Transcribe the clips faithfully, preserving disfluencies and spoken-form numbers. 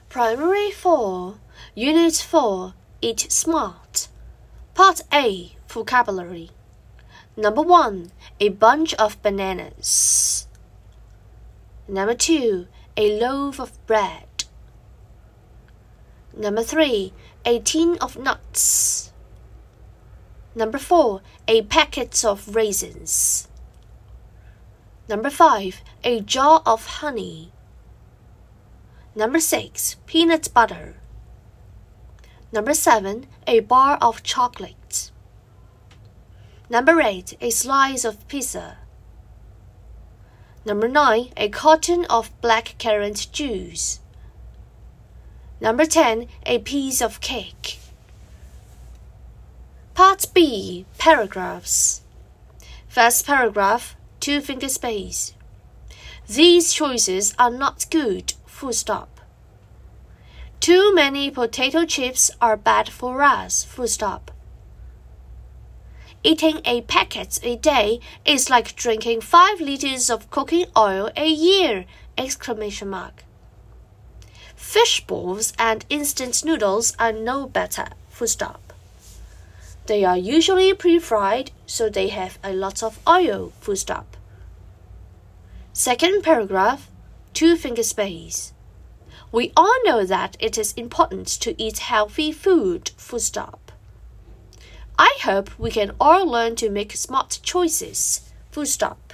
Primary four, Unit four, Eat Smart. Part A, Vocabulary. Number one, a bunch of bananas. Number two, a loaf of bread. Number three, a tin of nuts. Number four, a packet of raisins. Number five, a jar of honey. Number six, peanut butter. Number seven, a bar of chocolate. Number eight, a slice of pizza. Number nine, a carton of blackcurrant juice. Number ten, a piece of cake. Part B, Paragraphs. First paragraph, two finger space. These choices are not good, full stop. Too many potato chips are bad for us, full stop. Eating a packet a day is like drinking five liters of cooking oil a year! Exclamation mark. Fish balls and instant noodles are no better, full stop. They are usually pre-fried, so they have a lot of oil, full stop. Second paragraph, two finger space. We all know that it is important to eat healthy food, full stop. I hope we can all learn to make smart choices, full stop.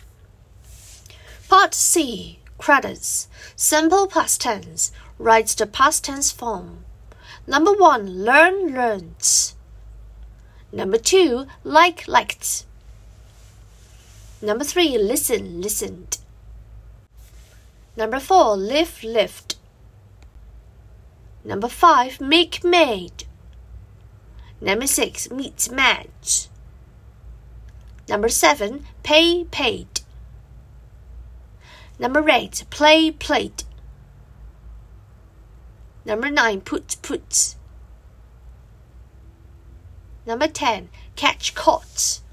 Part C, Credits. Simple past tense. Write the past tense form. Number one, learn, learned. Number two, like, liked. Number three, listen, listened. Number four, live, lived. Number five, make, made. Number six, meet, met. Number seven, pay, paid. Number eight, play, played. Number nine, put, put. Number ten, catch, caught.